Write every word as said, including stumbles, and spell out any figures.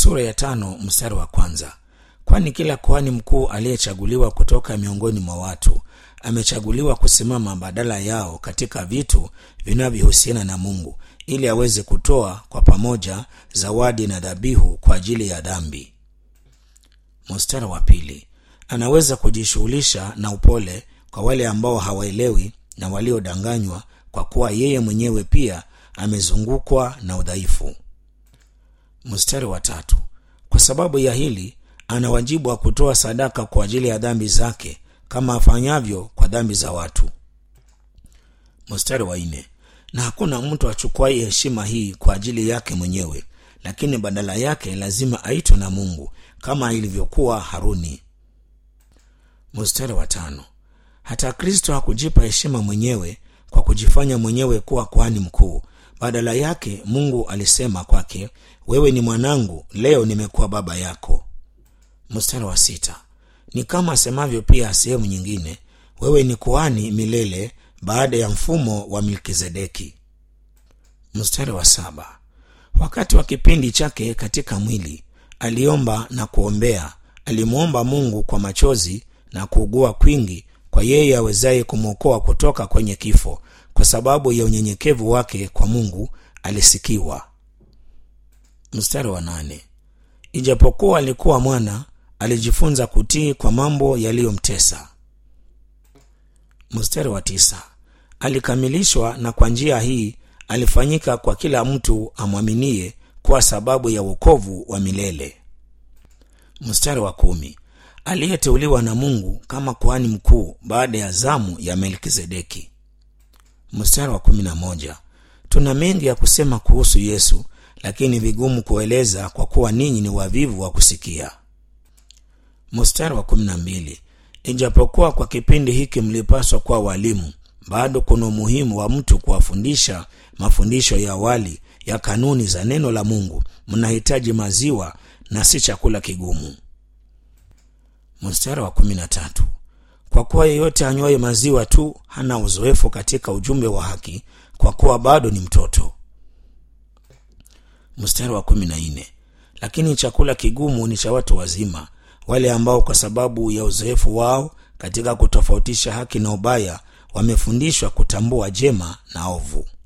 sura ya tano mstari wa kwanza. Kwani kila kuhani mkuu aliyechaguliwa kutoka miongoni mwa watu amechaguliwa kusimama badala yao katika vitu vinavyohusiana na Mungu, ili aweze kutoa kwa pamoja zawadi na dhabihu kwa ajili ya dhambi. Mstari wa pili. Anaweza kujishughulisha na upole kwa wale ambao hawaelewi na waliodanganywa, kwa kuwa yeye mwenyewe pia amezungukwa na udhaifu. Mstari wa tatu. Kwa sababu ya hili ana wajibu wa kutoa sadaka kwa ajili ya dhambi zake kama afanyavyo kwa dhambi za watu. Mstari wa nne. Na hakuna mtu achukuaye heshima hii kwa ajili yake mwenyewe, lakini badala yake lazima aitwe na Mungu kama ilivyokuwa Haruni. Mstari wa tano. Hata Kristo hakujipa heshima mwenyewe kwa kujifanya mwenyewe kuwa kuhani mkuu. Badala yake Mungu alisema kwake, wewe ni mwanangu, leo nimekuwa baba yako. Mstari wa sita. Ni kama asemavyo pia sehemu nyingine, wewe ni kuhani milele baada ya mfumo wa Melkizedeki. Mstari wa saba. Wakati wa kipindi chake katika mwili aliomba na kuombea, alimuomba Mungu kwa machozi na kuugua kwingi kwa yeye awezaye kumwokoa kutoka kwenye kifo. Kwa sababu ya unyenyekevu wake kwa Mungu alisikiwa. Mstari wa nane. Ijapokuwa alikuwa mwana, alijifunza kutii kwa mambo yaliyomtesa. Mstari wa tisa. Alikamilishwa na kwa njia hii alifanyika kwa kila mtu amwaminie kwa sababu ya wokovu wa milele. Mstari wa kumi. Aliyeteuliwa na Mungu kama kuhani mkuu baada ya zamu ya Melkizedeki. Mstari wa kumi na moja. Tuna mengi ya kusema kuhusu Yesu, lakini vigumu kueleza kwa kuwa ninyi ni wavivu wa kusikia. Mstari wa kumi na mbili. Ijapokuwa kwa kipindi hiki mlipaswa kuwa walimu, bado kuna umuhimu wa mtu kuwafundisha mafundisho ya awali ya kanuni za neno la Mungu. Mnahitaji maziwa na si chakula kigumu. Mstari wa kumi na tatu. Kwa kuwa yeyote anywaye maziwa tu hana uzoefu katika ujumbe wa haki, kwa kuwa bado ni mtoto. Mstari wa kumi na nne. Lakini chakula kigumu ni cha watu wazima, wale ambao kwa sababu ya uzoefu wao katika kutofautisha haki na ubaya wamefundishwa kutambua jema na ovu.